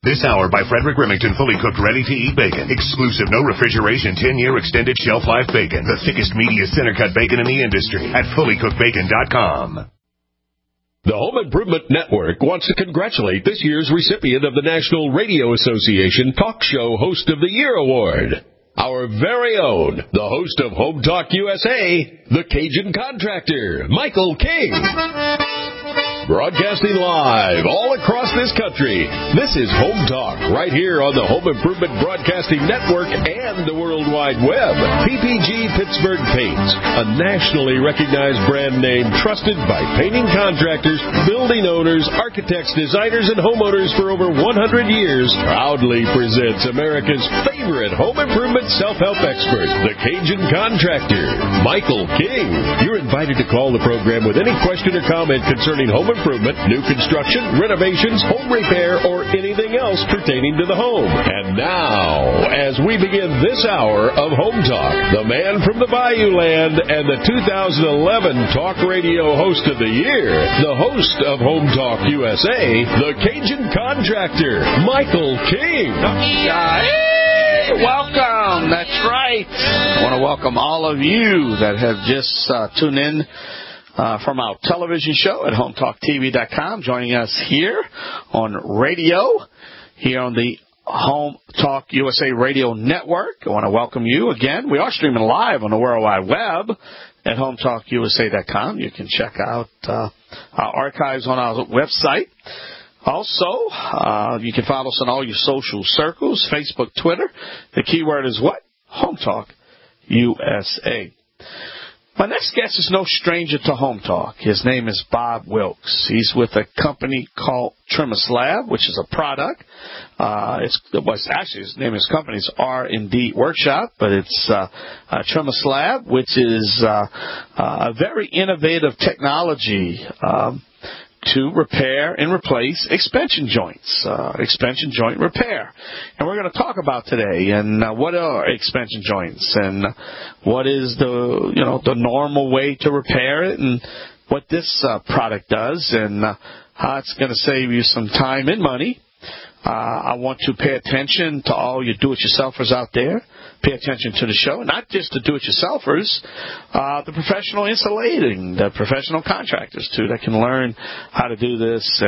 This hour by Frederick Remington, fully cooked, ready-to-eat bacon. Exclusive, no refrigeration, 10-year extended shelf life bacon. The thickest, meatiest center-cut bacon in the industry at fullycookedbacon.com. The Home Improvement Network wants to congratulate this year's recipient of the National Radio Association Talk Show Host of the Year Award. Our very own, the host of Home Talk USA, the Cajun Contractor, Michael King. Broadcasting live all across this country, this is Home Talk, right here on the Home Improvement Broadcasting Network and the World Wide Web. PPG Pittsburgh Paints, a nationally recognized brand name trusted by painting contractors, building owners, architects, designers, and homeowners for over 100 years, proudly presents America's favorite home improvement self-help expert, the Cajun Contractor, Michael King. You're invited to call the program with any question or comment concerning home improvement, new construction, renovations, home repair, or anything else pertaining to the home. And now, as we begin this hour of Home Talk, the man from the Bayou Land and the 2011 Talk Radio Host of the Year, the host of Home Talk USA, the Cajun Contractor, Michael King. Hey, welcome. That's right. I want to welcome all of you that have just tuned in from our television show at HomeTalkTV.com, joining us here on radio, here on the Home Talk USA Radio Network. I want to welcome you again. We are streaming live on the World Wide Web at HomeTalkUSA.com. You can check out our archives on our website. Also, you can follow us on all your social circles, Facebook, Twitter. The keyword is what? Home Talk USA. My next guest is no stranger to Home Talk. His name is Bob Wilkes. He's with a company called TrimASlab, which is a product. His name of his company is R&D Workshop, but it's TrimASlab, which is a very innovative technology to repair and replace expansion joints, expansion joint repair. And we're going to talk about today and what are expansion joints and what is the normal way to repair it and what this product does and how it's going to save you some time and money. I want to pay attention to all you do-it-yourselfers out there. Pay attention to the show, not just the do-it-yourselfers, the professional insulating, the professional contractors too that can learn how to do this.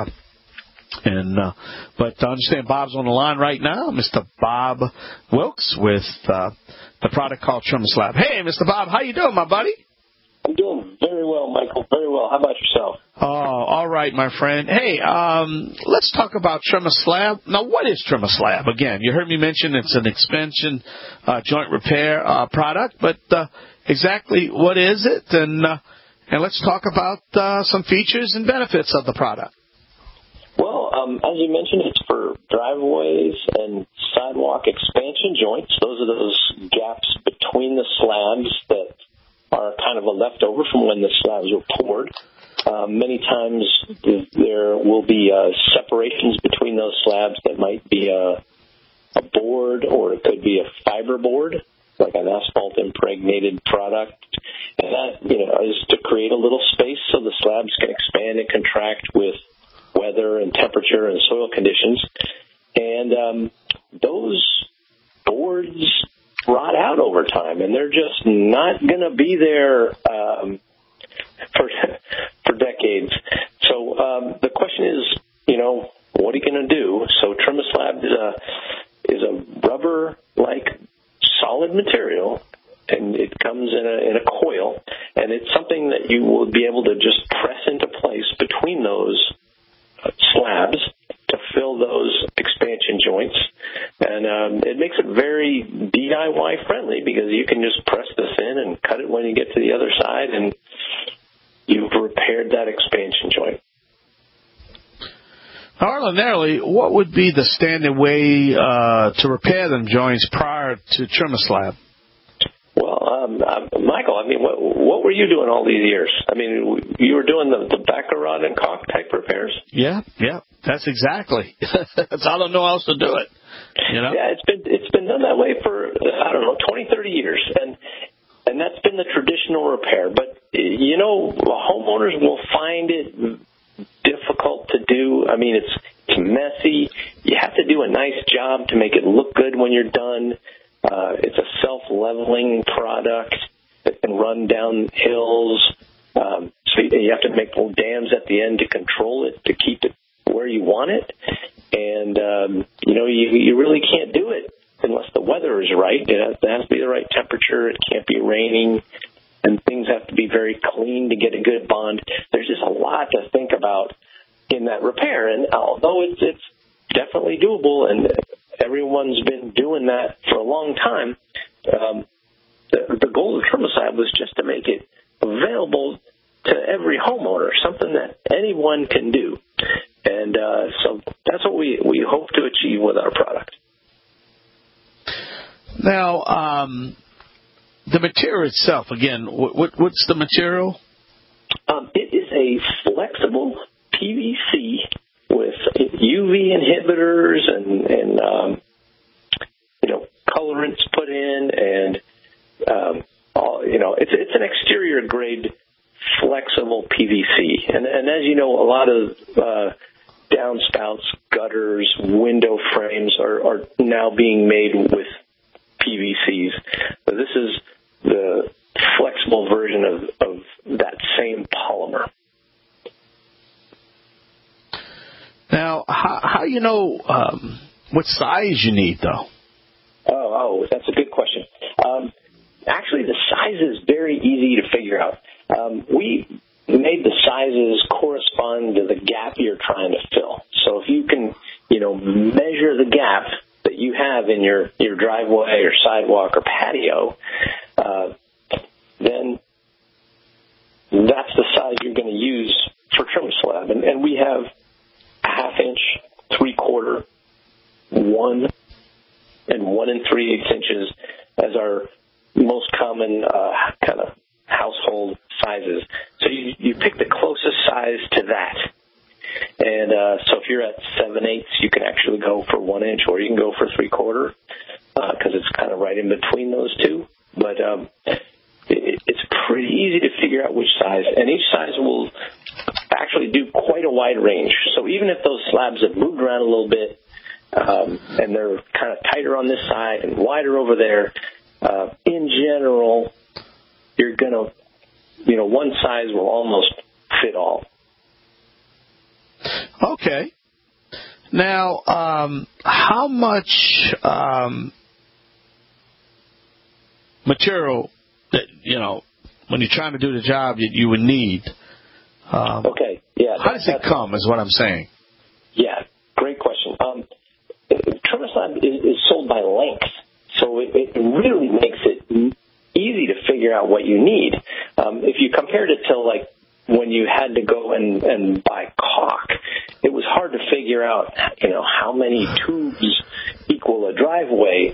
But to understand, Bob's on the line right now, Mr. Bob Wilkes with the product called TrimASlab. Hey, Mr. Bob, how you doing, my buddy? I'm doing very well, Michael. Very well. How about yourself? Oh, all right, my friend. Hey, let's talk about TrimASlab. Now, what is TrimASlab? Again, you heard me mention it's an expansion joint repair product, but exactly what is it? And let's talk about some features and benefits of the product. Well, as you mentioned, it's for driveways and sidewalk expansion joints. Those are those gaps between the slabs that are kind of a leftover from when the slabs were poured. Many times there will be separations between those slabs that might be a board or it could be a fiber board, like an asphalt impregnated product. And that, is to create a little space so the slabs can expand and contract with weather and temperature and soil conditions. And those boards rot out over time, and they're just not going to be there for decades. So the question is, what are you going to do? So TrimASlab is a rubber-like solid material, and it comes in a coil, and it's something that you will be able to just press into place between those slabs to fill those expansion joints. And it makes it very DIY friendly because you can just press this in and cut it when you get to the other side, and you've repaired that expansion joint. Ordinarily, what would be the standard way to repair them joints prior to TrimASlab? Well, Michael, what were you doing all these years? You were doing the backer rod and caulk type repairs? Yeah, that's exactly. That's how I don't know how else to do it. Yeah, it's been done that way for 20, 30 years, and that's been the traditional repair. But homeowners will find it difficult to do. It's It's messy. You have to do a nice job to make it look good when you're done. It's a self-leveling product that can run down hills. So you have to make little dams at the end to control it, to keep it where you want it. And, you really can't do it unless the weather is right. It has to be the right temperature. It can't be raining. And things have to be very clean to get a good bond. There's just a lot to think about in that repair. And although it's definitely doable, and everyone's been doing that for a long time, the goal of ThermoSlab was just to make it available to every homeowner, something that anyone can do. And so that's what we hope to achieve with our product. Now, the material itself, again, what's the material? It is a flexible PVC with UV inhibitors and colorants put in, and it's an exterior grade flexible PVC. And as you know, a lot of downspouts, gutters, window frames are now being made with PVCs. So this is the flexible version of that same polymer. Now, how you know what size you need, though? Oh, that's a good question. Actually, the size is very easy to figure out. We made the sizes correspond to the gap you're trying to fill. So if you can, measure the gap that you have in your driveway or sidewalk or patio, then that's the size you're going to use for ThermoSlab. And we have 1/2 inch, 3/4, 1, and 1 3/8 inches as our most common kind of household sizes. So you pick the closest size to that. And so if you're at 7/8, you can actually go for 1 inch, or you can go for 3/4, because it's kind of right in between those two. But it's pretty easy to figure out which size, and each size will actually do quite a wide range. So even if those slabs have moved around a little bit, and they're kind of tighter on this side and wider over there, in general, you're going to, one size will almost fit all. Okay. Now, how much material that, when you're trying to do the job that you would need? Okay, yeah. How does it come, is what I'm saying? Yeah, great question. ThermoSlab is sold by length, so it really makes it easy to figure out what you need. If you compared it to, like, when you had to go and buy caulk, it was hard to figure out, how many tubes equal a driveway.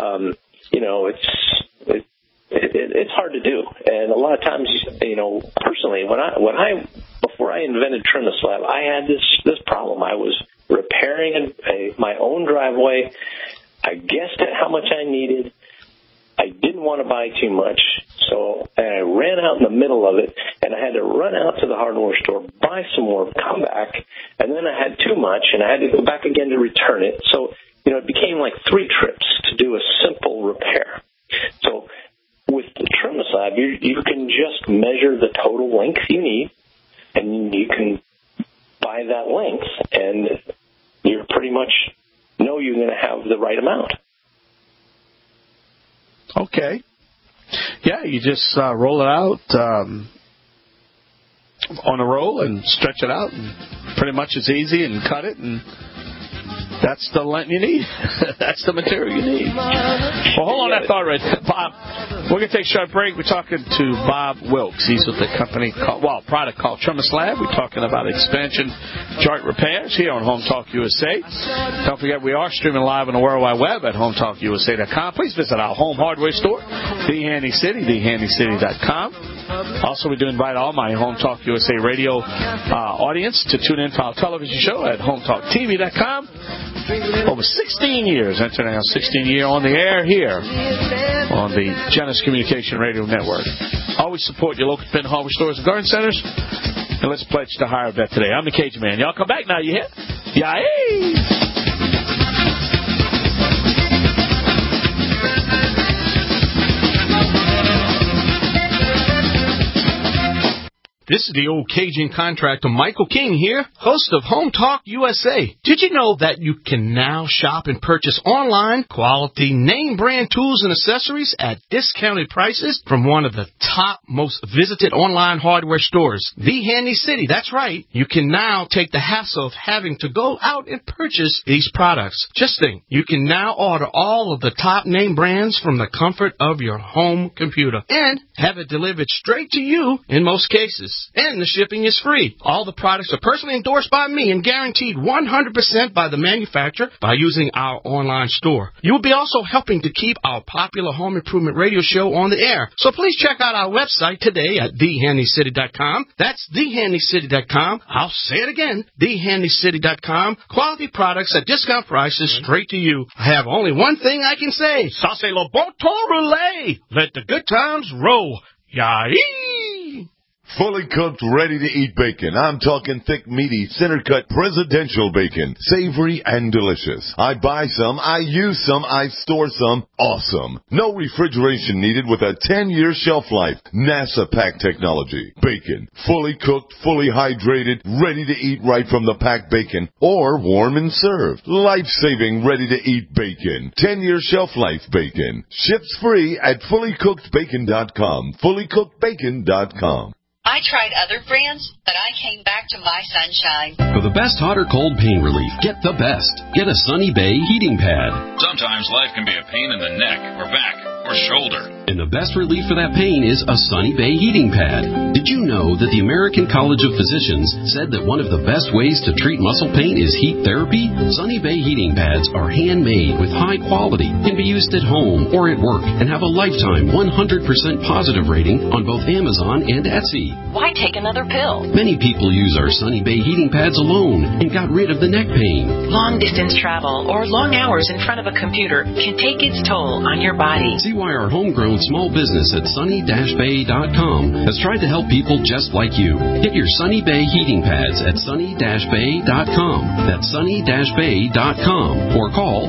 It's hard to do. And a lot of times, personally, before I invented ThermoSlab, I had this problem. I was repairing my own driveway. I guessed at how much I needed. I didn't want to buy too much, so I ran out in the middle of it, and I had to run out to the hardware store, buy some more, come back, and then I had too much, and I had to go back again to return it. So, it became like 3 trips to do a simple repair. So with the ThermoSlab, you can just measure the total length you need, and you can buy that length, and you pretty much know you're going to have the right amount. Okay. Yeah, you just roll it out on a roll and stretch it out, and pretty much it's easy, and cut it, and that's the length you need. That's the material you need. Well, hold on that thought right there, Bob. We're going to take a short break. We're talking to Bob Wilkes. He's with the product called ThermoSlab. We're talking about expansion joint repairs here on Home Talk USA. Don't forget, we are streaming live on the World Wide Web at HomeTalkUSA.com. Please visit our home hardware store, The Handy City, TheHandyCity.com. Also, we do invite all my Home Talk USA radio audience to tune in for our television show at HomeTalkTV.com. Over 16 years, entering our 16th year on the air here on the Genesis Communication Radio Network. Always support your local independent hardware stores and garden centers. And let's pledge to hire a vet today. I'm the Cajun Man. Y'all come back now, you hear? Yay! This is the old Cajun contractor Michael King here, host of Home Talk USA. Did you know that you can now shop and purchase online quality name brand tools and accessories at discounted prices from one of the top most visited online hardware stores, The Handy City? That's right. You can now take the hassle of having to go out and purchase these products. Just think, you can now order all of the top name brands from the comfort of your home computer and have it delivered straight to you in most cases. And the shipping is free. All the products are personally endorsed by me and guaranteed 100% by the manufacturer by using our online store. You will be also helping to keep our popular home improvement radio show on the air. So please check out our website today at thehandycity.com. That's thehandycity.com. I'll say it again, thehandycity.com. Quality products at discount prices straight to you. I have only one thing I can say. Ça c'est le bon temps roulé. Let the good times roll. Yay! Fully cooked, ready-to-eat bacon. I'm talking thick, meaty, center-cut presidential bacon. Savory and delicious. I buy some, I use some, I store some. Awesome. No refrigeration needed with a 10-year shelf life. NASA pack technology. Bacon. Fully cooked, fully hydrated, ready to eat right from the packed bacon. Or warm and served. Life-saving, ready-to-eat bacon. 10-year shelf life bacon. Ships free at fullycookedbacon.com. Fullycookedbacon.com. I tried other brands, but I came back to My Sunshine. For the best hot or cold pain relief, get the best. Get a Sunny Bay heating pad. Sometimes life can be a pain in the neck or back or shoulder. And the best relief for that pain is a Sunny Bay heating pad. Did you know that the American College of Physicians said that one of the best ways to treat muscle pain is heat therapy? Sunny Bay heating pads are handmade with high quality, can be used at home or at work, and have a lifetime 100% positive rating on both Amazon and Etsy. Why take another pill? Many people use our Sunny Bay heating pads alone and got rid of the neck pain. Long distance travel or long hours in front of a computer can take its toll on your body. See why our homegrown small business at sunny-bay.com has tried to help people just like you. Get your Sunny Bay heating pads at sunny-bay.com. That's sunny-bay.com or call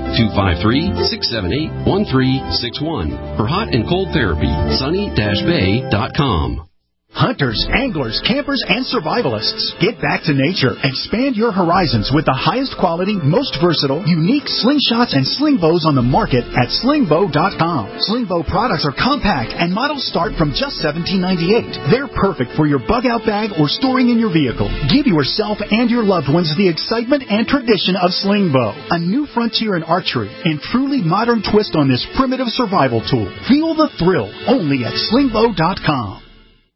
253-678-1361 for hot and cold therapy. sunny-bay.com. Hunters, anglers, campers, and survivalists. Get back to nature. Expand your horizons with the highest quality, most versatile, unique slingshots and sling bows on the market at slingbow.com. Slingbow products are compact and models start from just $17.98. They're perfect for your bug-out bag or storing in your vehicle. Give yourself and your loved ones the excitement and tradition of Slingbow, a new frontier in archery and truly modern twist on this primitive survival tool. Feel the thrill only at slingbow.com.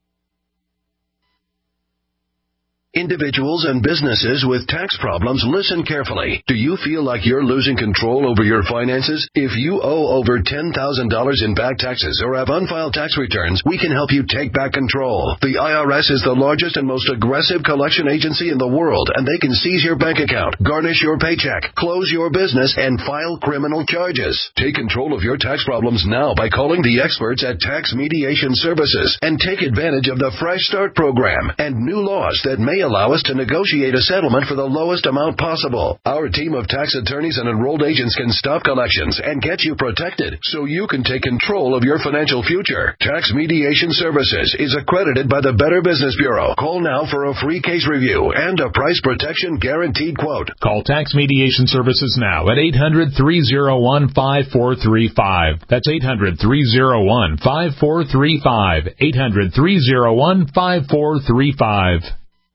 Individuals and businesses with tax problems, listen carefully. Do you feel like you're losing control over your finances? If you owe over $10,000 in back taxes or have unfiled tax returns, we can help you take back control. The IRS is the largest and most aggressive collection agency in the world, and they can seize your bank account, garnish your paycheck, close your business, and file criminal charges. Take control of your tax problems now by calling the experts at Tax Mediation Services and take advantage of the Fresh Start program and new laws that may allow us to negotiate a settlement for the lowest amount possible. Our team of tax attorneys and enrolled agents can stop collections and get you protected so you can take control of your financial future. Tax Mediation Services is accredited by the Better Business Bureau. Call now for a free case review and a price protection guaranteed quote. Call Tax Mediation Services now at 800-301-5435. That's 800-301-5435. 800-301-5435.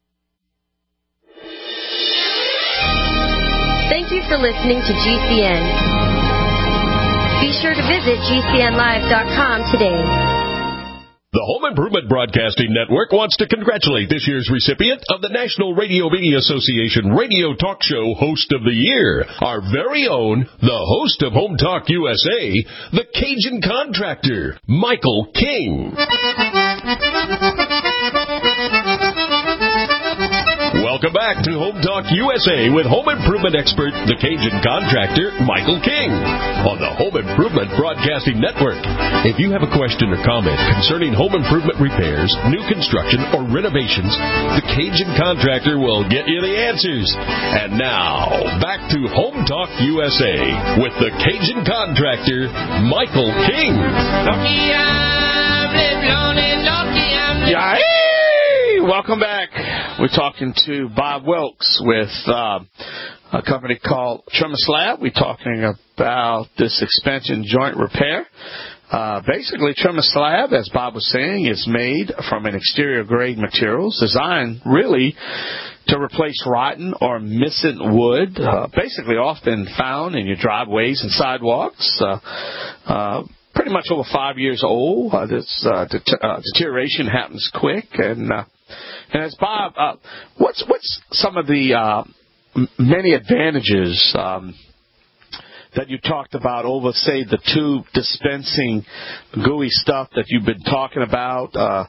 Thank you for listening to GCN. Be sure to visit GCNlive.com today. The Home Improvement Broadcasting Network wants to congratulate this year's recipient of the National Radio Media Association Radio Talk Show Host of the Year, our very own, the host of Home Talk USA, the Cajun Contractor, Michael King. Welcome back to Home Talk USA with home improvement expert, the Cajun contractor, Michael King, on the Home Improvement Broadcasting Network. If you have a question or comment concerning home improvement repairs, new construction, or renovations, the Cajun contractor will get you the answers. And now, back to Home Talk USA with the Cajun contractor, Michael King. Welcome back. We're talking to Bob Wilkes with a company called TrimmerSlab. We're talking about this expansion joint repair. Basically, TrimmerSlab, as Bob was saying, is made from an exterior-grade materials designed really to replace rotten or missing wood, basically often found in your driveways and sidewalks. Pretty much over 5 years old. This deterioration happens quick. And as Bob, what's some of the many advantages that you talked about over, say, the tube dispensing gooey stuff that you've been talking about?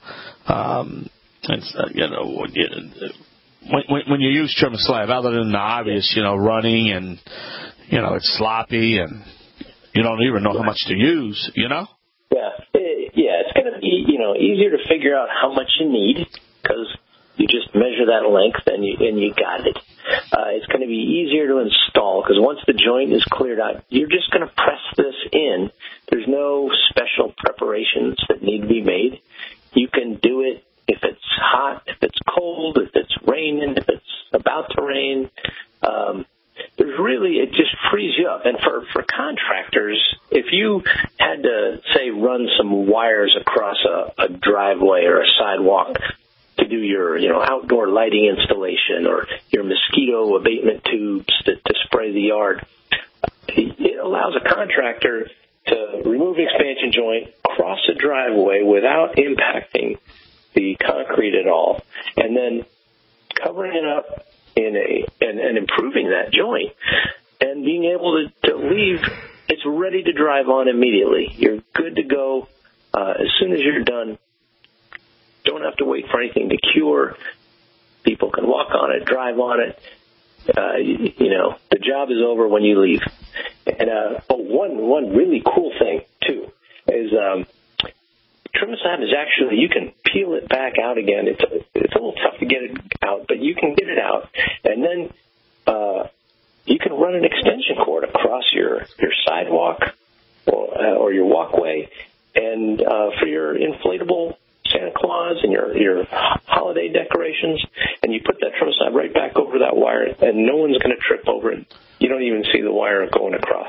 When you use TrimmerSlab, other than the obvious, running and it's sloppy and you don't even know how much to use, Yeah, it's going to be, easier to figure out how much you need because you just measure that length and you got it. It's going to be easier to install because once the joint is cleared out, you're just going to press this in. There's no special preparations that need to be made. You can do it if it's hot, if it's cold, if it's raining, if it's about to rain. It just frees you up. And for contractors, if you had to, say, run some wires across a driveway or a sidewalk to do your, outdoor lighting installation or your mosquito abatement tubes to spray the yard, it allows a contractor to remove the expansion joint, cross a driveway without impacting the concrete at all, and then covering it up and improving that joint and being able to leave. It's ready to drive on immediately. You're good to go as soon as you're done. Don't have to wait for anything to cure. People can walk on it, drive on it. The job is over when you leave. And one really cool thing too is TrimmerSlab is actually, you can peel it back out again. It's a little tough to get it out, but you can get it out, and then you can run an extension cord across your sidewalk or your walkway, and for your inflatable Santa Claus and your holiday decorations, and you put that TrimmerSlab right back over that wire, and no one's going to trip over it. You don't even see the wire going across.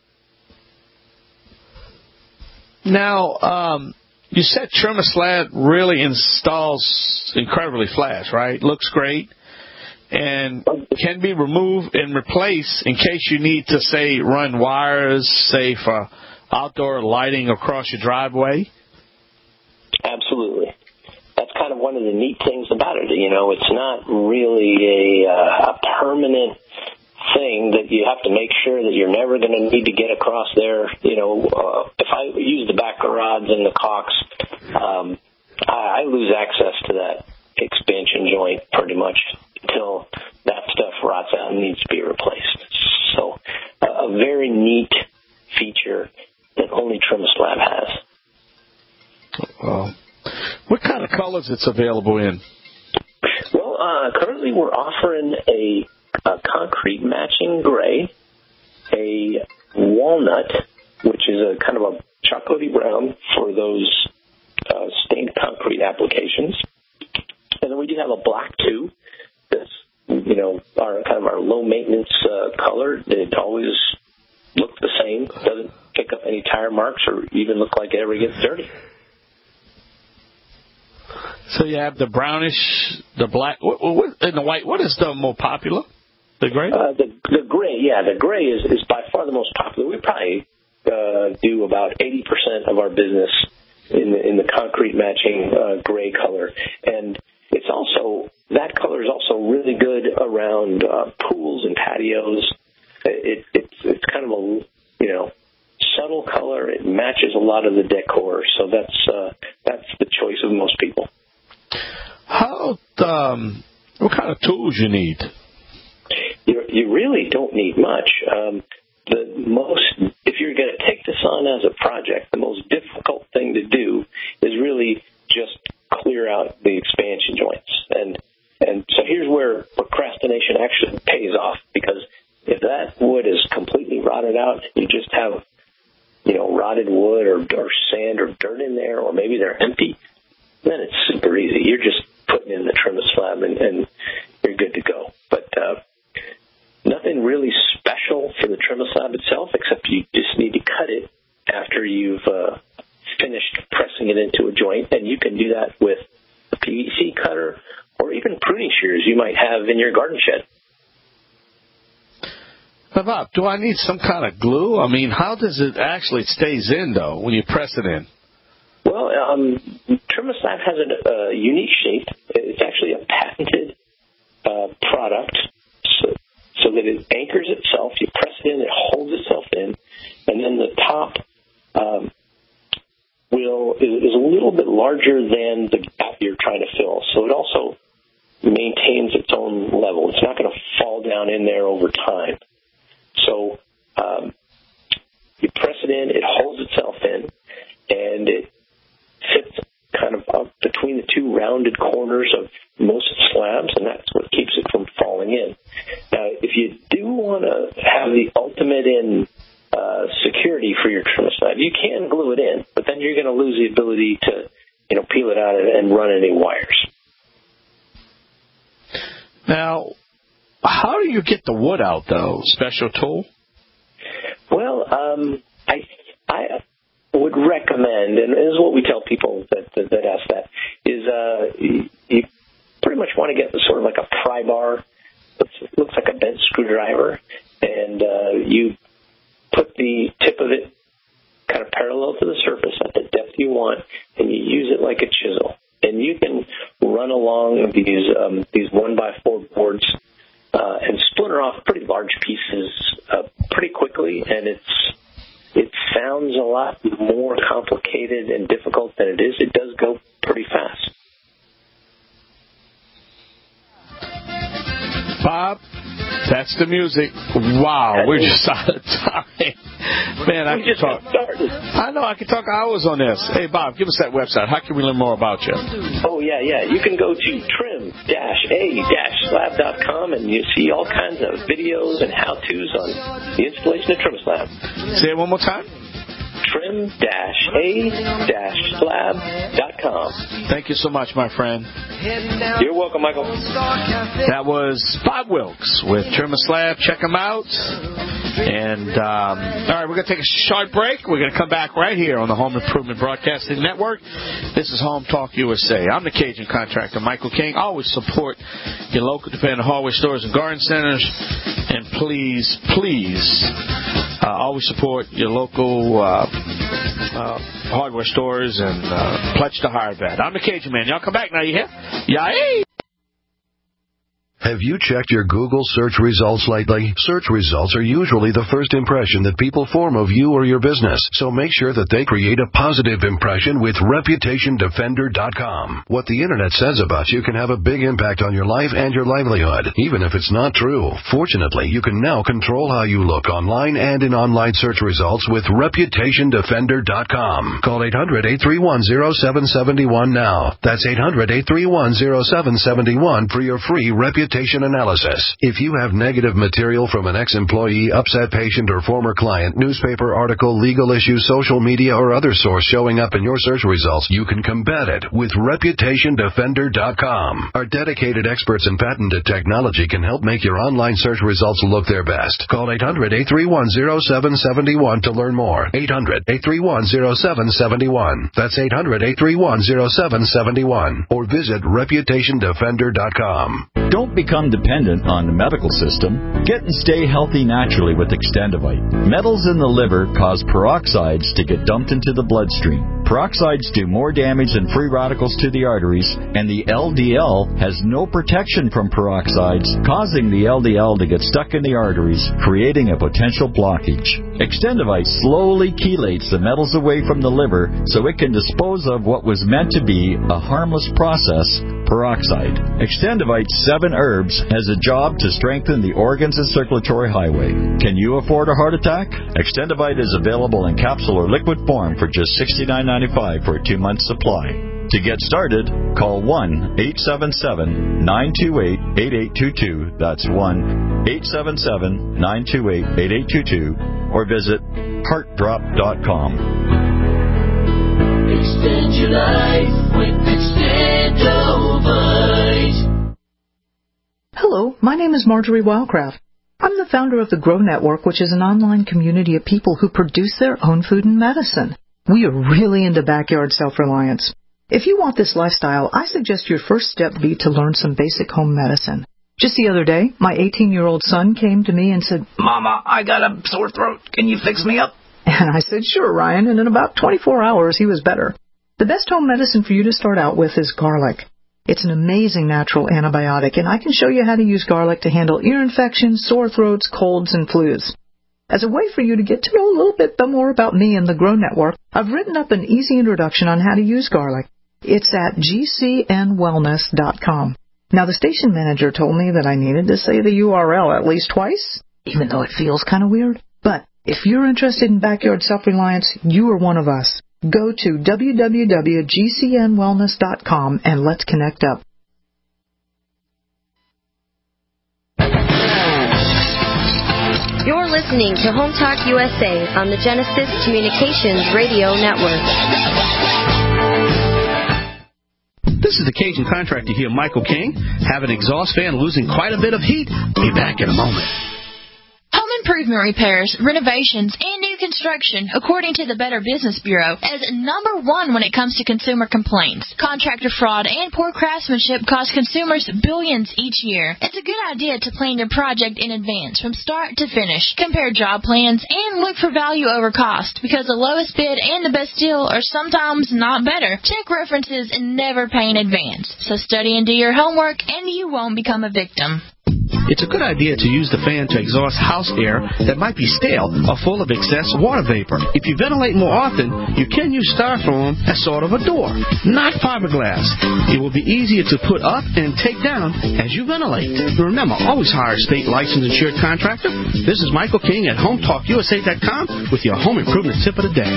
Now, you said TrimmerSlab really installs incredibly fast, right? Looks great and can be removed and replaced in case you need to, say, run wires, say, for outdoor lighting across your driveway. Absolutely. That's kind of one of the neat things about it. It's not really a permanent thing that you have to make sure that you're never going to need to get across there. If I use the back rods and the caulks, I lose access to that expansion joint pretty much until that stuff rots out and needs to be replaced. So a very neat feature that only TrimmerSlab has. Well, what kind of colors it's available in? Well, currently we're offering a concrete matching gray, a walnut, which is a kind of a chocolatey brown for those stained concrete applications, and then we do have a black too. That's our low maintenance color. It always looks the same. Doesn't pick up any tire marks or even look like it ever gets dirty. So you have the brownish, the black, and the white. What is the more popular? The gray? The gray, yeah. The gray is by far the most popular. We probably do about 80% of our business in the concrete matching gray color. And it's also, that color is also really good around pools and patios. It's kind of a, subtle color. It matches a lot of the decor. So that's the choice of most people. How What kind of tools you need? You really don't need much. If you're going to take this on as a project, the most difficult thing to do is really just clear out the expansion joints. And so here's where procrastination actually pays off, because if that wood is completely rotted out, you just have, rotted wood or sand or dirt in there, or maybe they're empty, then it's super easy. You're just putting in the trim slab and you're good to go. But nothing really special for the trim slab itself, except you just need to cut it after you've finished pressing it into a joint, and you can do that with a PVC cutter or even pruning shears you might have in your garden shed. But Bob, do I need some kind of glue? I mean, how does it actually stays in, though, when you press it in? Well, trim slab has a unique shape. It's actually a patented product, so that it anchors itself. You press it in, it holds itself in, and then the top is a little bit larger than the gap you're trying to fill. So it also maintains its own level. It's not going to fall down in there over time. So you press it in, it holds itself in, and it fits kind of up between the two rounded corners of most slabs, and that's what keeps it from falling in. Now, if you do want to have the ultimate in security for your trim slab, you can glue it in, but then you're going to lose the ability to, peel it out and run any wires. Now, how do you get the wood out, though? Special tool? Well, I would recommend, and this is what we tell people that ask that, is you pretty much want to get sort of like a pry bar. It looks like a bent screwdriver, and you put the tip of it kind of parallel to the surface at the depth you want, and you use it like a chisel. And you can run along these 1x4 boards and splinter off pretty large pieces pretty quickly, and it sounds a lot more complicated and difficult than it is. It does go pretty fast. Bob, that's the music. Wow, we're just out of time. Man, I can talk. I know, I can talk hours on this. Hey, Bob, give us that website. How can we learn more about you? Oh, yeah. You can go to trim-a-slab.com, and you see all kinds of videos and how-tos on the installation of trim slab. Say it one more time. trim-a-slab.com. Thank you so much, my friend. You're welcome, Michael. That was Bob Wilkes with Trim a Slab. Check him out. And, all right, we're going to take a short break. We're going to come back right here on the Home Improvement Broadcasting Network. This is Home Talk USA. I'm the Cajun contractor, Michael King. Always support your local independent hardware stores and garden centers. And please, always support your local hardware stores and pledge to hire that. I'm the Cajun man. Y'all come back now, you hear? Yay! Have you checked your Google search results lately? Search results are usually the first impression that people form of you or your business, so make sure that they create a positive impression with ReputationDefender.com. What the Internet says about you can have a big impact on your life and your livelihood, even if it's not true. Fortunately, you can now control how you look online and in online search results with ReputationDefender.com. Call 800-831-0771 now. That's 800-831-0771 for your free reputation analysis. If you have negative material from an ex-employee, upset patient, or former client, newspaper article, legal issue, social media, or other source showing up in your search results, you can combat it with ReputationDefender.com. Our dedicated experts in patented technology can help make your online search results look their best. Call 800-831-0771 to learn more. 800-831-0771. That's 800-831-0771. Or visit ReputationDefender.com. Don't become dependent on the medical system. Get and stay healthy naturally with Extendivite. Metals in the liver cause peroxides to get dumped into the bloodstream. Peroxides do more damage than free radicals to the arteries, and the LDL has no protection from peroxides, causing the LDL to get stuck in the arteries, creating a potential blockage. Extendivite slowly chelates the metals away from the liver so it can dispose of what was meant to be a harmless process, peroxide. Extendivite 7 herbs has a job to strengthen the organs and circulatory highway. Can you afford a heart attack? Extendivite is available in capsule or liquid form for just $69.95 for a 2-month supply. To get started, call 1-877-928-8822. That's 1-877-928-8822. Or visit heartdrop.com. Extend your life with Extendovite. Hello, my name is Marjorie Wildcraft. I'm the founder of the Grow Network, which is an online community of people who produce their own food and medicine. We are really into backyard self-reliance. If you want this lifestyle, I suggest your first step be to learn some basic home medicine. Just the other day, my 18-year-old son came to me and said, "Mama, I got a sore throat. Can you fix me up?" And I said, "Sure, Ryan," and in about 24 hours, he was better. The best home medicine for you to start out with is garlic. It's an amazing natural antibiotic, and I can show you how to use garlic to handle ear infections, sore throats, colds, and flus. As a way for you to get to know a little bit more about me and the Grow Network, I've written up an easy introduction on how to use garlic. It's at gcnwellness.com. Now, the station manager told me that I needed to say the URL at least twice, even though it feels kind of weird. But if you're interested in backyard self-reliance, you are one of us. Go to www.gcnwellness.com and let's connect up. You're listening to Home Talk USA on the Genesis Communications Radio Network. This is the Cajun contractor here, Michael King. Have an exhaust fan losing quite a bit of heat? Be back in a moment. Home improvement repairs, renovations, and new construction, according to the Better Business Bureau, is number one when it comes to consumer complaints. Contractor fraud and poor craftsmanship cost consumers billions each year. It's a good idea to plan your project in advance from start to finish. Compare job plans and look for value over cost, because the lowest bid and the best deal are sometimes not better. Check references and never pay in advance. So study and do your homework, and you won't become a victim. It's a good idea to use the fan to exhaust house air that might be stale or full of excess water vapor. If you ventilate more often, you can use styrofoam as sort of a door, not fiberglass. It will be easier to put up and take down as you ventilate. Remember, always hire a state licensed insured contractor. This is Michael King at HomeTalkUSA.com with your home improvement tip of the day.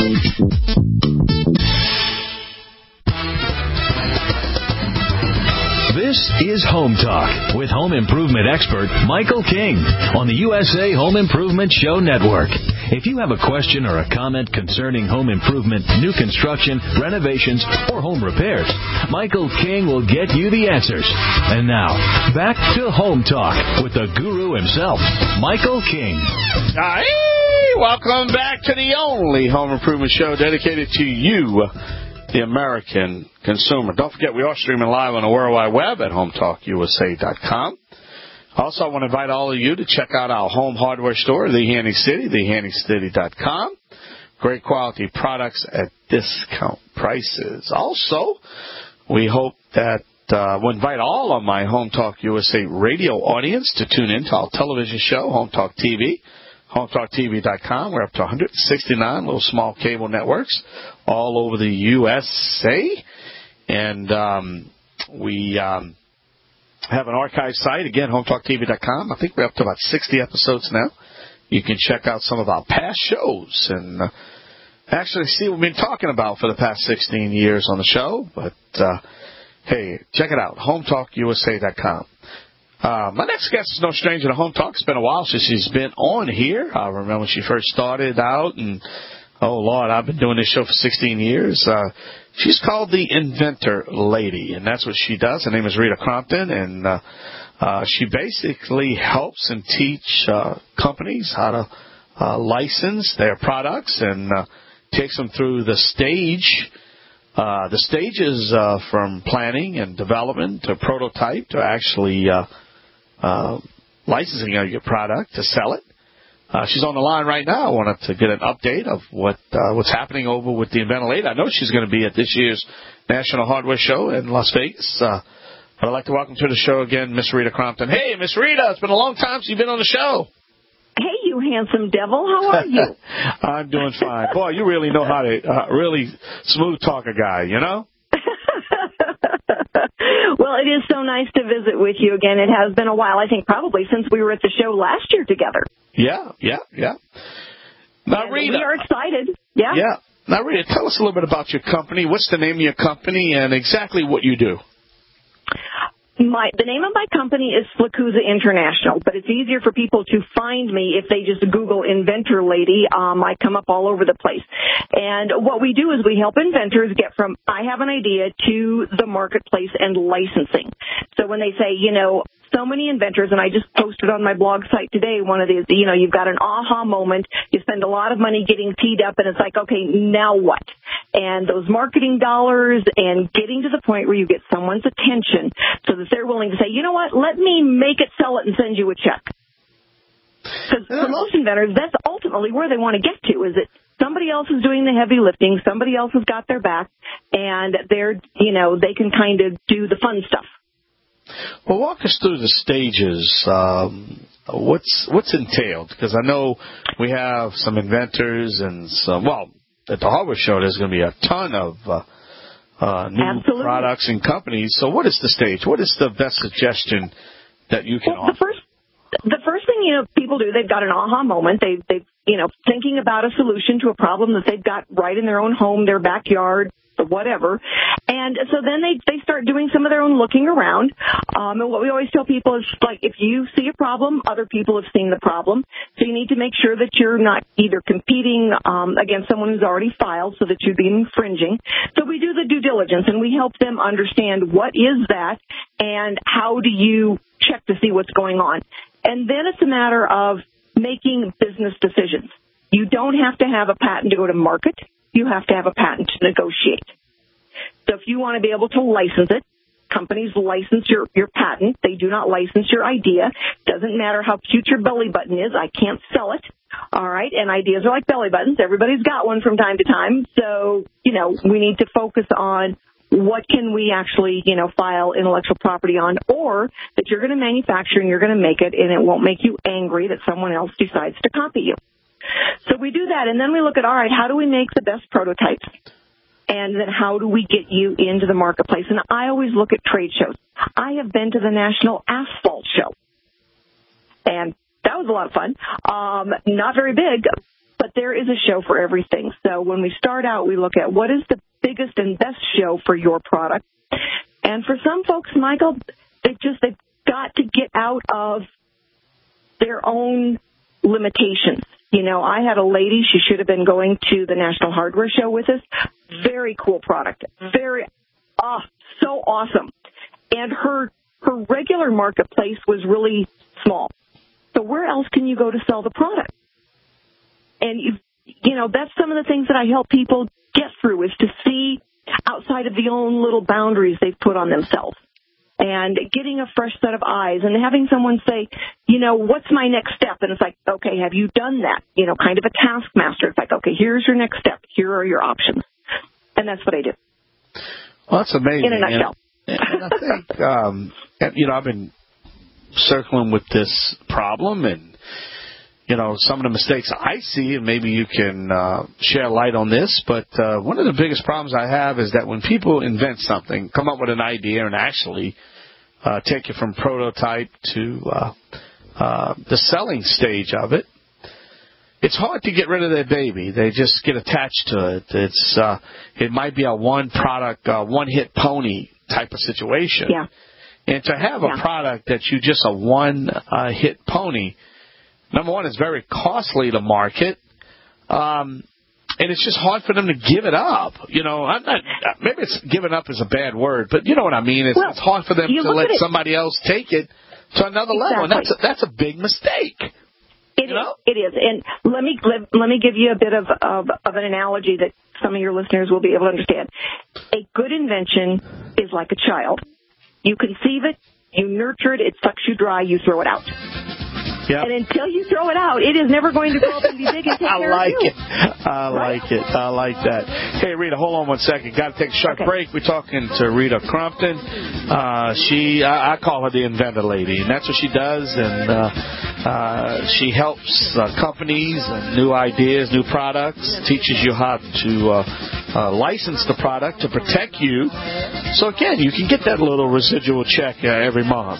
This is Home Talk with home improvement expert Michael King on the USA Home Improvement Show Network. If you have a question or a comment concerning home improvement, new construction, renovations, or home repairs, Michael King will get you the answers. And now, back to Home Talk with the guru himself, Michael King. Hey, welcome back to the only home improvement show dedicated to you, the American consumer. Don't forget, we are streaming live on the World Wide Web at HomeTalkUSA.com. Also, I want to invite all of you to check out our home hardware store, The Handy City, TheHandyCity.com. Great quality products at discount prices. Also, we hope that we'll invite all of my Home Talk USA radio audience to tune in to our television show, Home Talk TV. HomeTalkTV.com. We're up to 169 little small cable networks all over the USA. And we have an archive site, again, HomeTalkTV.com. I think we're up to about 60 episodes now. You can check out some of our past shows and actually see what we've been talking about for the past 16 years on the show. But, hey, check it out, HomeTalkUSA.com. My next guest is no stranger to Home Talk. It's been a while since she's been on here. I remember when she first started out, and, oh, Lord, I've been doing this show for 16 years. She's called the Inventor Lady, and that's what she does. Her name is Rita Crompton, and she basically helps and teach companies how to license their products and takes them through the stages from planning and development to prototype to actually licensing your product to sell it. She's on the line right now. I wanted to get an update of what's happening over with the Inventilator. I know she's going to be at this year's National Hardware Show in Las Vegas. But I'd like to welcome to the show again Miss Rita Crompton. Hey, Miss Rita, it's been a long time since you've been on the show. Hey, you handsome devil. How are you? I'm doing fine. Boy, you really know how to really smooth talk a guy, you know? Well, it is so nice to visit with you again. It has been a while, I think probably since we were at the show last year together. Yeah. Now, Rita, we are excited. Yeah. Now, Rita, tell us a little bit about your company. What's the name of your company and exactly what you do? The name of my company is Flacuza International, but it's easier for people to find me if they just Google Inventor Lady. I come up all over the place. And what we do is we help inventors get from I have an idea to the marketplace and licensing. So when they say, so many inventors, and I just posted on my blog site today one of these, you've got an aha moment, you spend a lot of money getting teed up, and it's like, okay, now what? And those marketing dollars and getting to the point where you get someone's attention so that they're willing to say, you know what, let me make it, sell it, and send you a check. Because for most inventors, that's ultimately where they want to get to, is that somebody else is doing the heavy lifting, somebody else has got their back, and they can kind of do the fun stuff. Well, walk us through the stages. What's entailed? Because I know we have some inventors and at the hardware show there's going to be a ton of new products and companies. So what is the stage? What is the best suggestion that you can offer? The first thing, people do, they've got an aha moment. They've thinking about a solution to a problem that they've got right in their own home, their backyard, whatever. And so then they start doing some of their own looking around. And what we always tell people is, like, if you see a problem, other people have seen the problem. So you need to make sure that you're not either competing against someone who's already filed so that you'd be infringing. So we do the due diligence, and we help them understand what is that and how do you check to see what's going on. And then it's a matter of making business decisions. You don't have to have a patent to go to market. You have to have a patent to negotiate. So if you want to be able to license it, companies license your patent. They do not license your idea. Doesn't matter how cute your belly button is. I can't sell it. All right. And ideas are like belly buttons. Everybody's got one from time to time. So, we need to focus on what can we actually, file intellectual property on, or that you're going to manufacture and you're going to make it, and it won't make you angry that someone else decides to copy you. So we do that, and then we look at, all right, how do we make the best prototypes? And then how do we get you into the marketplace? And I always look at trade shows. I have been to the National Asphalt Show, and that was a lot of fun. Not very big, but there is a show for everything. So when we start out, we look at what is the biggest and best show for your product. And for some folks, Michael, they've got to get out of their own limitations. I had a lady, she should have been going to the National Hardware Show with us. Very cool product. So awesome. And her regular marketplace was really small. So where else can you go to sell the product? And, that's some of the things that I help people get through, is to see outside of the own little boundaries they've put on themselves. And getting a fresh set of eyes and having someone say, what's my next step? And it's like, okay, have you done that? Kind of a taskmaster. It's like, okay, here's your next step. Here are your options. And that's what I do. Well, that's amazing. In a nutshell. And I think, I've been circling with this problem and, some of the mistakes I see, and maybe you can share light on this, but one of the biggest problems I have is that when people invent something, come up with an idea and actually take it from prototype to the selling stage of it, it's hard to get rid of their baby. They just get attached to it. It might be a one product, one hit pony type of situation. Yeah. And to have a product that's just a one hit pony, number one, it's very costly to market, and it's just hard for them to give it up. Maybe it's giving up is a bad word, but you know what I mean. It's hard for them to let somebody else take it to another level, and that's a big mistake. It is. And let me give you a bit of an analogy that some of your listeners will be able to understand. A good invention is like a child. You conceive it, you nurture it, it sucks you dry, you throw it out. And until you throw it out, it is never going to grow up and be big and take care of you. I like it. I like that. Hey, Rita, hold on 1 second. Got to take a short break. We're talking to Rita Crumpton. I call her the inventor lady, and that's what she does. And she helps companies and new ideas, new products, teaches you how to license the product to protect you. So, again, you can get that little residual check every month.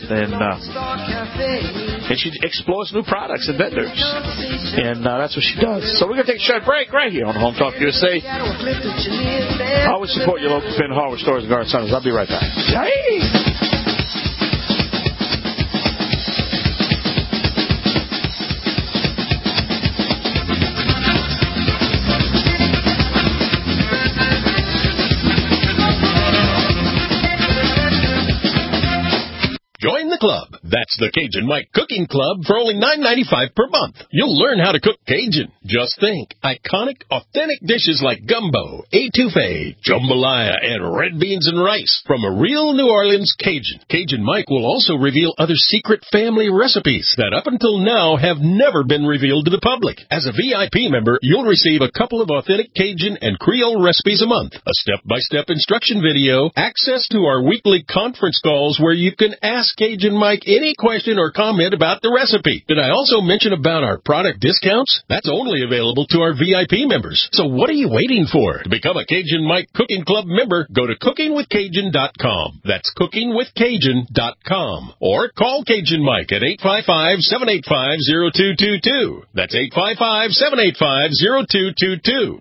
And she explores new products and vendors. And that's what she does. So we're going to take a short break right here on Home Talk USA. Always support your local Finn Hardware stores and garden centers. I'll be right back. Hey! Join the club. That's the Cajun Mike Cooking Club for only $9.95 per month. You'll learn how to cook Cajun. Just think, iconic, authentic dishes like gumbo, etouffee, jambalaya, and red beans and rice from a real New Orleans Cajun. Cajun Mike will also reveal other secret family recipes that up until now have never been revealed to the public. As a VIP member, you'll receive a couple of authentic Cajun and Creole recipes a month, a step-by-step instruction video, access to our weekly conference calls where you can ask Cajun Mike any question or comment about the recipe. Did I also mention about our product discounts? That's only available to our VIP members. So what are you waiting for? To become a Cajun Mike Cooking Club member, go to cookingwithcajun.com. That's cookingwithcajun.com. Or call Cajun Mike at 855-785-0222. That's 855-785-0222.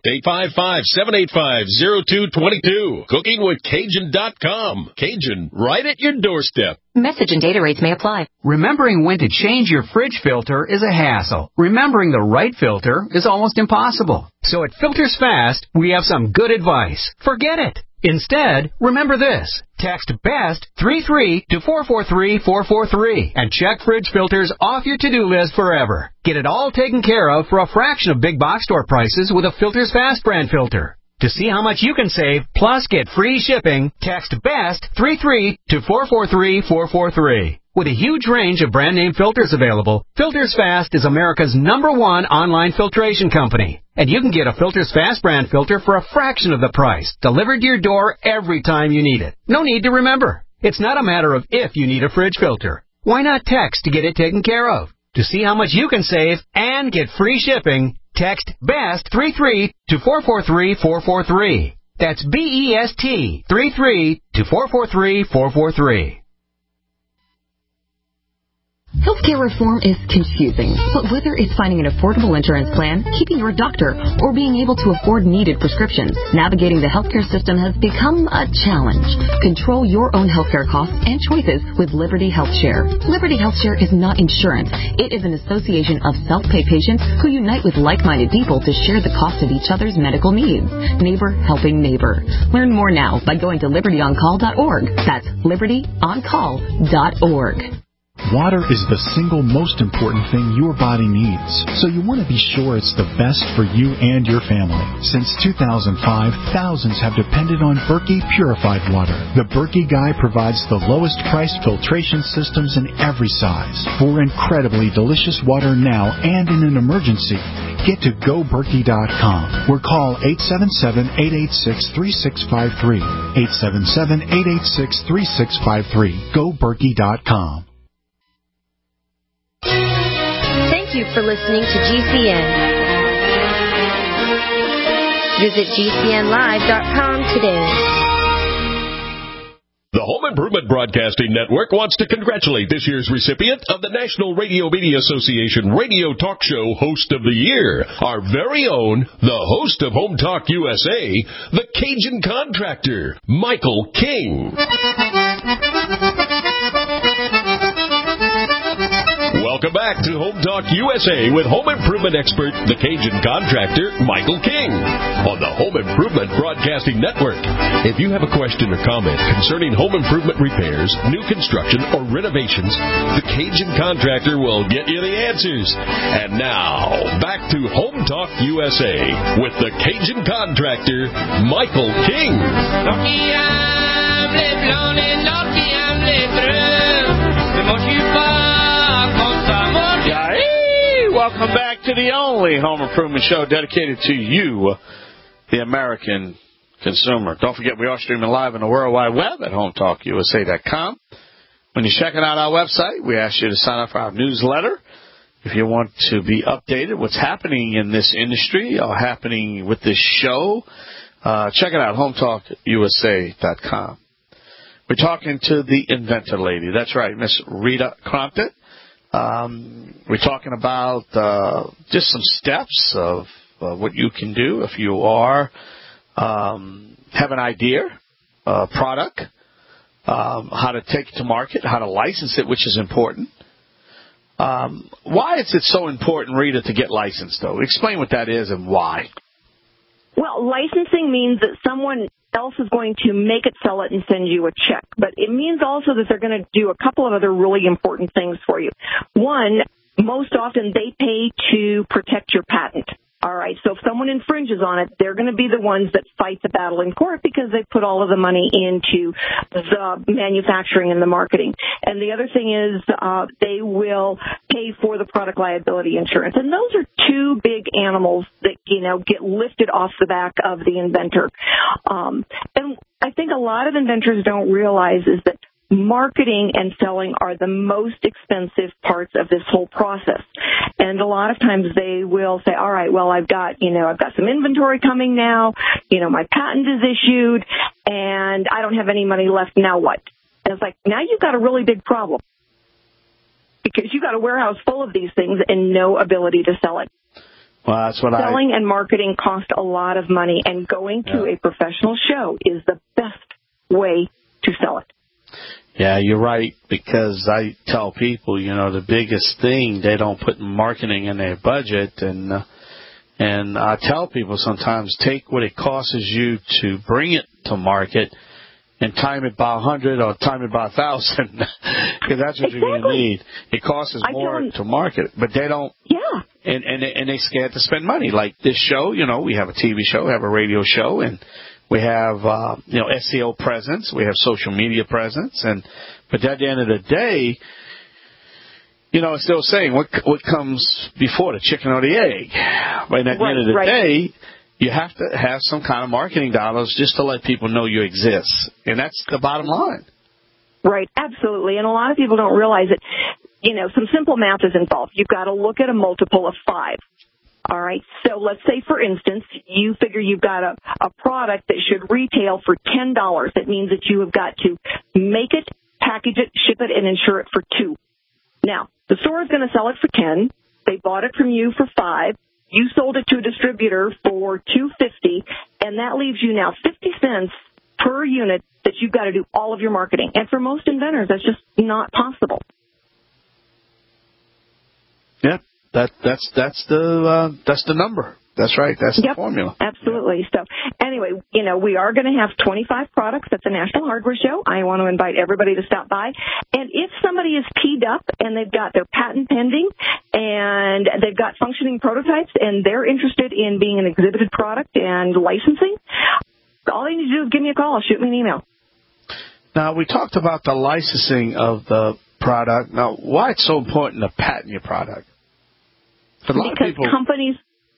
855-785-0222. Cookingwithcajun.com. Cajun, right at your doorstep. Message and data rates may apply. Remembering when to change your fridge filter is a hassle. Remembering the right filter is almost impossible. So at Filters Fast, we have some good advice. Forget it. Instead, remember this. Text BEST 33 to 443-443 and check fridge filters off your to-do list forever. Get it all taken care of for a fraction of big box store prices with a Filters Fast brand filter. To see how much you can save, plus get free shipping, text BEST 33 to 443-443. With a huge range of brand name filters available, Filters Fast is America's #1 online filtration company. And you can get a Filters Fast brand filter for a fraction of the price, delivered to your door every time you need it. No need to remember. It's not a matter of if you need a fridge filter. Why not text to get it taken care of? To see how much you can save and get free shipping, text BEST 33 to 443-443. That's BEST 33 to 443-443. Healthcare reform is confusing, but whether it's finding an affordable insurance plan, keeping your doctor, or being able to afford needed prescriptions, navigating the healthcare system has become a challenge. Control your own healthcare costs and choices with Liberty HealthShare. Liberty HealthShare is not insurance. It is an association of self-pay patients who unite with like-minded people to share the cost of each other's medical needs. Neighbor helping neighbor. Learn more now by going to libertyoncall.org. That's libertyoncall.org. Water is the single most important thing your body needs, so you want to be sure it's the best for you and your family. Since 2005, thousands have depended on Berkey purified water. The Berkey Guy provides the lowest priced filtration systems in every size. For incredibly delicious water now and in an emergency, get to GoBerkey.com or call 877-886-3653. 877-886-3653. GoBerkey.com. Thank you for listening to GCN. Visit GCNlive.com today. The Home Improvement Broadcasting Network wants to congratulate this year's recipient of the National Radio Media Association Radio Talk Show Host of the Year, our very own, the host of Home Talk USA, the Cajun Contractor, Michael King. Welcome back to Home Talk USA with home improvement expert, the Cajun Contractor, Michael King, on the Home Improvement Broadcasting Network. If you have a question or comment concerning home improvement repairs, new construction, or renovations, the Cajun Contractor will get you the answers. And now, back to Home Talk USA with the Cajun Contractor, Michael King. welcome back to the only home improvement show dedicated to you, the American consumer. Don't forget, we are streaming live on the World Wide Web at HometalkUSA.com. When you're checking out our website, we ask you to sign up for our newsletter. If you want to be updated what's happening in this industry or happening with this show, check it out, HometalkUSA.com. We're talking to the inventor lady. That's right, Miss Rita Crompton. We're talking about just some steps of what you can do if you are have an idea, product, how to take it to market, how to license it, which is important. Why is it so important, Rita, to get licensed, though? Explain what that is and why. Well, licensing means that someone else is going to make it, sell it, and send you a check. But it means also that they're going to do a couple of other really important things for you. One, most often they pay to protect your patent. All right, so if someone infringes on it, they're going to be the ones that fight the battle in court because they put all of the money into the manufacturing and the marketing. And the other thing is they will pay for the product liability insurance. And those are two big animals that, get lifted off the back of the inventor. And I think a lot of inventors don't realize is that marketing and selling are the most expensive parts of this whole process. And a lot of times they will say, all right, well, I've got some inventory coming now, my patent is issued, and I don't have any money left. Now what? And it's like, now you've got a really big problem because you've got a warehouse full of these things and no ability to sell it. Well, that's what Selling and marketing cost a lot of money, and going to a professional show is the best way to sell it. Yeah, you're right, because I tell people, the biggest thing, they don't put marketing in their budget, and I tell people sometimes take what it costs you to bring it to market and time it by 100 or time it by 1,000, because that's what you're going to need. It costs more to market, but they don't. Yeah. And they're scared to spend money. Like this show, we have a TV show, we have a radio show, and we have, SEO presence. We have social media presence. But at the end of the day, it's still saying what comes before, the chicken or the egg. But at the end of the day, you have to have some kind of marketing dollars just to let people know you exist. And that's the bottom line. Right, absolutely. And a lot of people don't realize it. Some simple math is involved. You've got to look at a multiple of 5. All right. So let's say, for instance, you figure you've got a product that should retail for $10. That means that you have got to make it, package it, ship it, and insure it for $2. Now, the store is going to sell it for $10. They bought it from you for $5. You sold it to a distributor for $2.50, and that leaves you now 50 cents per unit that you've got to do all of your marketing. And for most inventors, that's just not possible. Yeah. That's the number. That's right. That's the formula. Absolutely. So anyway, we are going to have 25 products at the National Hardware Show. I want to invite everybody to stop by. And if somebody is teed up and they've got their patent pending and they've got functioning prototypes and they're interested in being an exhibited product and licensing, all they need to do is give me a call or shoot me an email. Now, we talked about the licensing of product. Now, why it's so important to patent your product? Because companies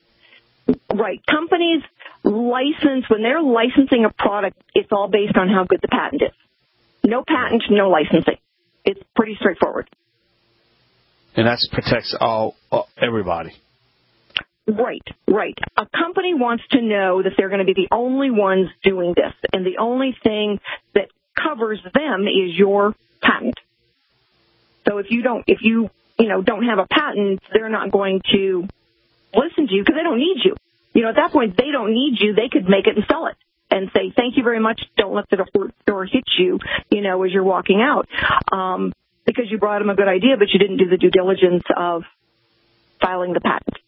license, when they're licensing a product, it's all based on how good the patent is. No patent, no licensing. It's pretty straightforward. And that protects everybody. Right. A company wants to know that they're going to be the only ones doing this, and the only thing that covers them is your patent. So if you don't have a patent, they're not going to listen to you because they don't need you. At that point, they don't need you. They could make it and sell it and say, thank you very much. Don't let the door hit you, as you're walking out. Because you brought them a good idea, but you didn't do the due diligence of filing the patent.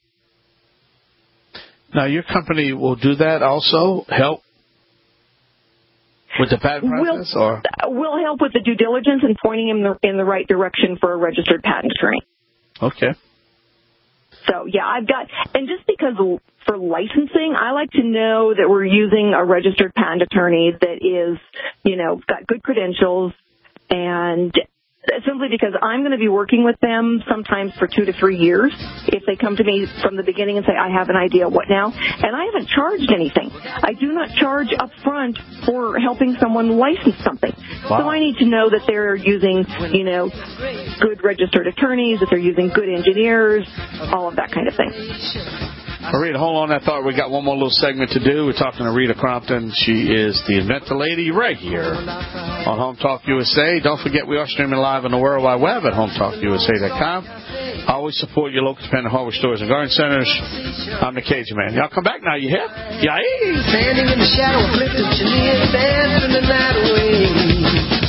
Now, your company will do that also, help with the patent process? We'll help with the due diligence and pointing him in the right direction for a registered patent attorney. Okay. So, and just because for licensing, I like to know that we're using a registered patent attorney that is, got good credentials and simply because I'm going to be working with them sometimes for 2 to 3 years. If they come to me from the beginning and say, I have an idea, what now? And I haven't charged anything. I do not charge up front for helping someone license something. Wow. So I need to know that they're using, good registered attorneys, that they're using good engineers, all of that kind of thing. Rita, hold on. I thought we got one more little segment to do. We're talking to Rita Crompton. She is the Inventor Lady right here on Home Talk USA. Don't forget, we are streaming live on the World Wide Web at HomeTalkUSA.com. Always support your local independent hardware stores and garden centers. I'm the Cajun Man. Y'all come back now. You hear? Yeah. Standing in the shadow of Clifton Chenier, dancing the night away.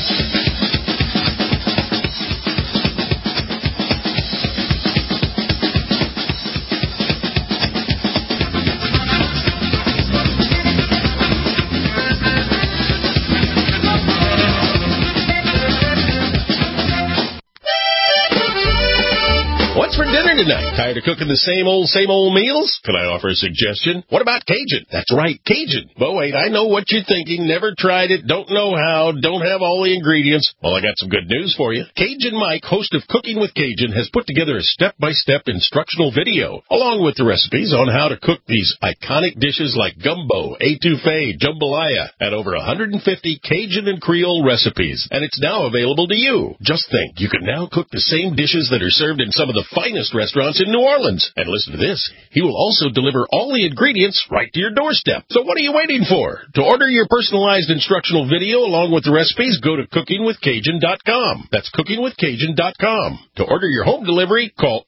What's for dinner tonight? Tired of cooking the same old meals? Can I offer a suggestion? What about Cajun? That's right, Cajun. But wait, I know what you're thinking. Never tried it, don't know how, don't have all the ingredients. Well, I got some good news for you. Cajun Mike, host of Cooking with Cajun, has put together a step-by-step instructional video, along with the recipes on how to cook these iconic dishes like gumbo, etouffee, jambalaya, and over 150 Cajun and Creole recipes. And it's now available to you. Just think, you can now cook the same dishes that are served in some of the finest restaurants in New Orleans. And listen to this. He will also deliver all the ingredients right to your doorstep. So what are you waiting for? To order your personalized instructional video along with the recipes, go to cookingwithcajun.com. That's cookingwithcajun.com. To order your home delivery, call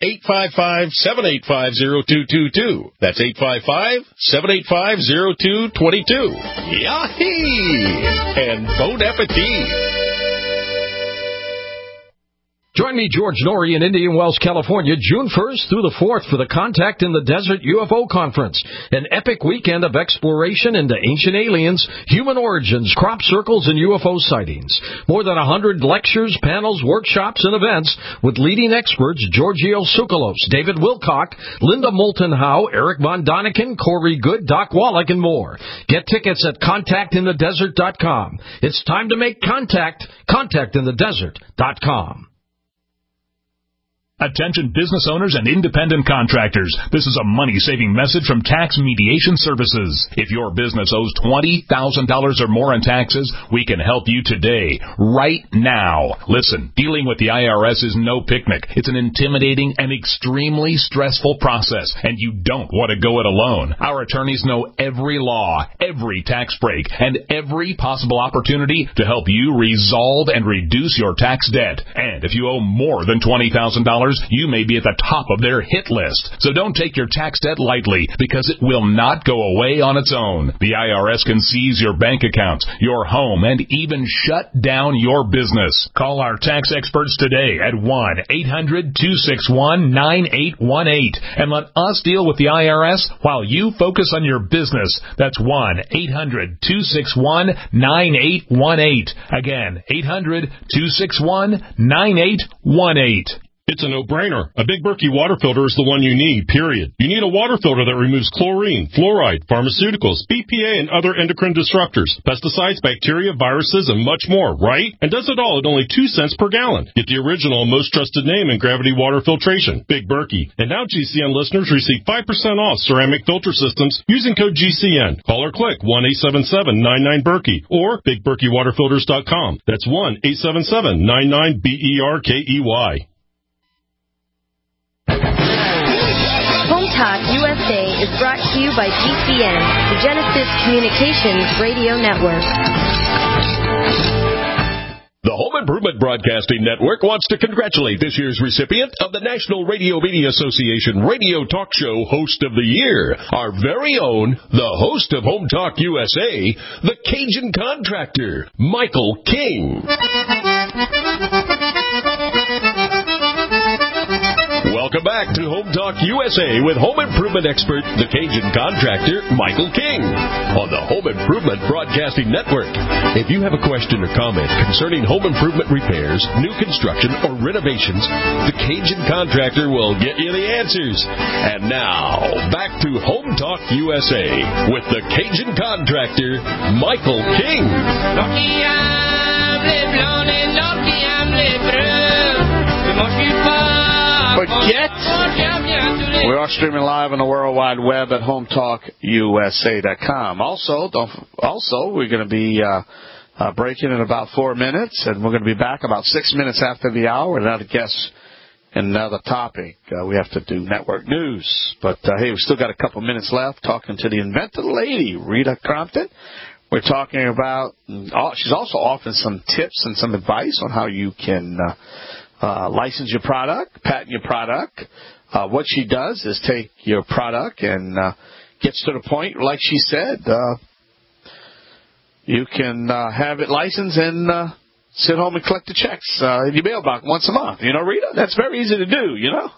855-785-0222. That's 855-785-0222. Yahee! And bon appetit! Join me, George Norrie, in Indian Wells, California, June 1st through the 4th for the Contact in the Desert UFO Conference, an epic weekend of exploration into ancient aliens, human origins, crop circles, and UFO sightings. More than 100 lectures, panels, workshops, and events with leading experts Giorgio Tsoukalos, David Wilcock, Linda Moulton Howe, Eric Von Daniken, Corey Good, Doc Wallach, and more. Get tickets at contactinthedesert.com. It's time to make contact. Contactinthedesert.com. Attention business owners and independent contractors. This is a money-saving message from Tax Mediation Services. If your business owes $20,000 or more in taxes, we can help you today, right now. Listen, dealing with the IRS is no picnic. It's an intimidating and extremely stressful process, and you don't want to go it alone. Our attorneys know every law, every tax break, and every possible opportunity to help you resolve and reduce your tax debt. And if you owe more than $20,000, you may be at the top of their hit list. So don't take your tax debt lightly, because it will not go away on its own. The IRS can seize your bank accounts, your home, and even shut down your business. Call our tax experts today at 1-800-261-9818 and let us deal with the IRS while you focus on your business. That's 1-800-261-9818. Again, 800-261-9818. It's a no-brainer. A Big Berkey water filter is the one you need, period. You need a water filter that removes chlorine, fluoride, pharmaceuticals, BPA, and other endocrine disruptors, pesticides, bacteria, viruses, and much more, right? And does it all at only 2 cents per gallon. Get the original and most trusted name in gravity water filtration, Big Berkey. And now GCN listeners receive 5% off ceramic filter systems using code GCN. Call or click 1-877-99-BERKEY or BigBerkeyWaterFilters.com. That's 1-877-99-BERKEY. Home Talk USA is brought to you by GCN, the Genesis Communications Radio Network. The Home Improvement Broadcasting Network wants to congratulate this year's recipient of the National Radio Media Association Radio Talk Show Host of the Year, our very own, the host of Home Talk USA, the Cajun Contractor, Michael King. Welcome back to Home Talk USA with home improvement expert, the Cajun Contractor, Michael King, on the Home Improvement Broadcasting Network. If you have a question or comment concerning home improvement repairs, new construction, or renovations, the Cajun Contractor will get you the answers. And now, back to Home Talk USA with the Cajun Contractor, Michael King. forget, we are streaming live on the World Wide Web at HometalkUSA.com. Also, we're going to be breaking in about 4 minutes, and we're going to be back about 6 minutes after the hour with another guest and another topic. We have to do network news. But, hey, we've still got a couple minutes left talking to the inventor lady, Rita Crompton. We're talking about, she's also offering some tips and some advice on how you can license your product, patent your product. What she does is take your product and gets to the point, like she said, you can have it licensed and sit home and collect the checks in your mailbox once a month. You know, Rita, that's very easy to do, you know?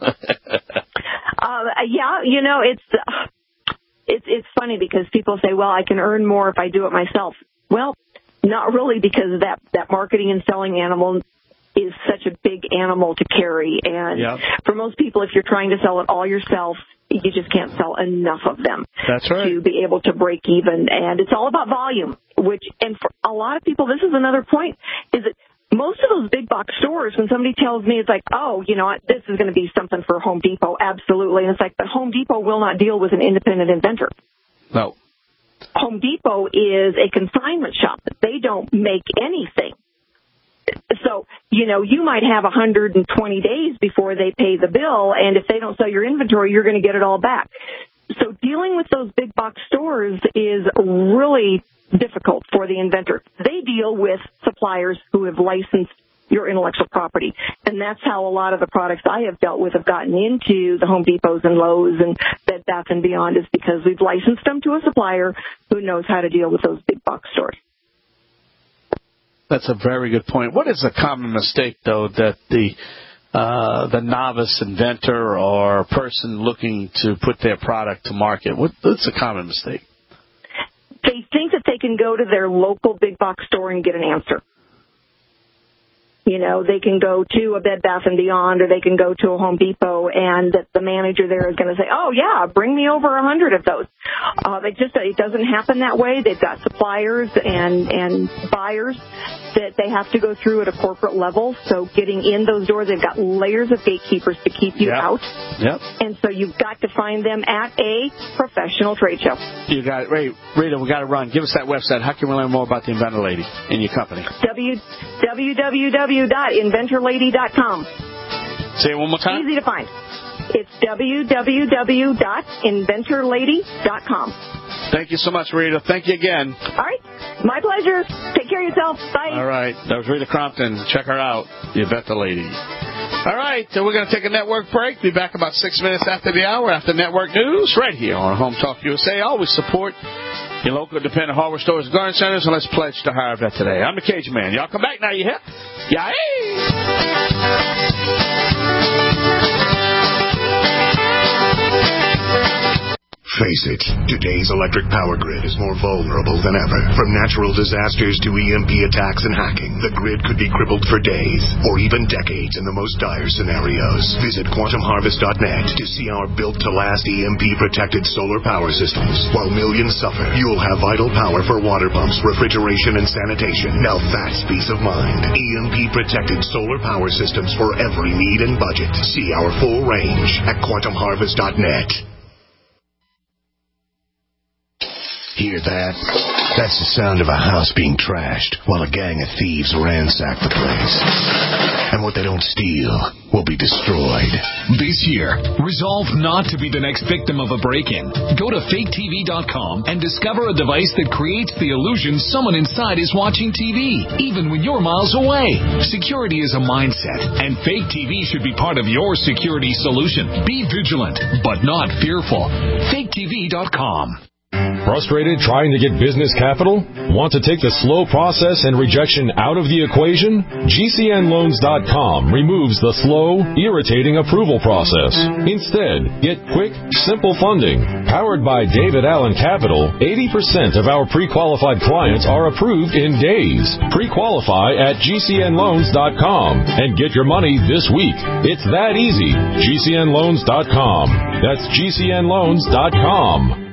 Yeah, you know, it's funny because people say, well, I can earn more if I do it myself. Well, not really, because that marketing and selling animal is such a big animal to carry. And for most people, if you're trying to sell it all yourself, you just can't sell enough of them. That's right. To be able to break even. And it's all about volume, and for a lot of people, this is another point, is that most of those big box stores, when somebody tells me, it's like, oh, you know what, this is going to be something for Home Depot, absolutely. And it's like, but Home Depot will not deal with an independent inventor. No. Home Depot is a consignment shop. They don't make anything. So, you know, you might have 120 days before they pay the bill, and if they don't sell your inventory, you're going to get it all back. So dealing with those big box stores is really difficult for the inventor. They deal with suppliers who have licensed your intellectual property, and that's how a lot of the products I have dealt with have gotten into the Home Depots and Lowe's and Bed Bath & Beyond, is because we've licensed them to a supplier who knows how to deal with those big box stores. That's a very good point. What is a common mistake, though, that the novice inventor or person looking to put their product to market, what's a common mistake? They think that they can go to their local big box store and get an answer. You know, they can go to a Bed Bath & Beyond, or they can go to a Home Depot, and the manager there is going to say, oh, yeah, bring me over 100 of those. It doesn't happen that way. They've got suppliers and buyers that they have to go through at a corporate level. So getting in those doors, they've got layers of gatekeepers to keep you out. Yep. And so you've got to find them at a professional trade show. You got it. Rita, we got to run. Give us that website. How can we learn more about the Inventor Lady and your company? www.inventorlady.com. Say it one more time. Easy to find. It's www.inventorlady.com. Thank you so much, Rita. Thank you again. All right. My pleasure. Take care of yourself. Bye. All right. That was Rita Crompton. Check her out, the Inventor Lady. All right. So we're going to take a network break. Be back about 6 minutes after the hour, after network news, right here on Home Talk USA. Always support your local independent hardware stores and garden centers, and let's pledge to hire a vet today. I'm the Cage Man. Y'all come back now, you hear? Yeah. Face it, today's electric power grid is more vulnerable than ever. From natural disasters to EMP attacks and hacking, the grid could be crippled for days or even decades in the most dire scenarios. Visit QuantumHarvest.net to see our built-to-last EMP-protected solar power systems. While millions suffer, you'll have vital power for water pumps, refrigeration, and sanitation. Now that's peace of mind. EMP-protected solar power systems for every need and budget. See our full range at QuantumHarvest.net. Hear that? That's the sound of a house being trashed while a gang of thieves ransack the place. And what they don't steal will be destroyed. This year, resolve not to be the next victim of a break-in. Go to faketv.com and discover a device that creates the illusion someone inside is watching TV, even when you're miles away. Security is a mindset, and Fake TV should be part of your security solution. Be vigilant, but not fearful. faketv.com. Frustrated trying to get business capital? Want to take the slow process and rejection out of the equation? GCNLoans.com removes the slow, irritating approval process. Instead, get quick, simple funding. Powered by David Allen Capital, 80% of our pre-qualified clients are approved in days. Pre-qualify at GCNLoans.com and get your money this week. It's that easy. GCNLoans.com. That's GCNLoans.com.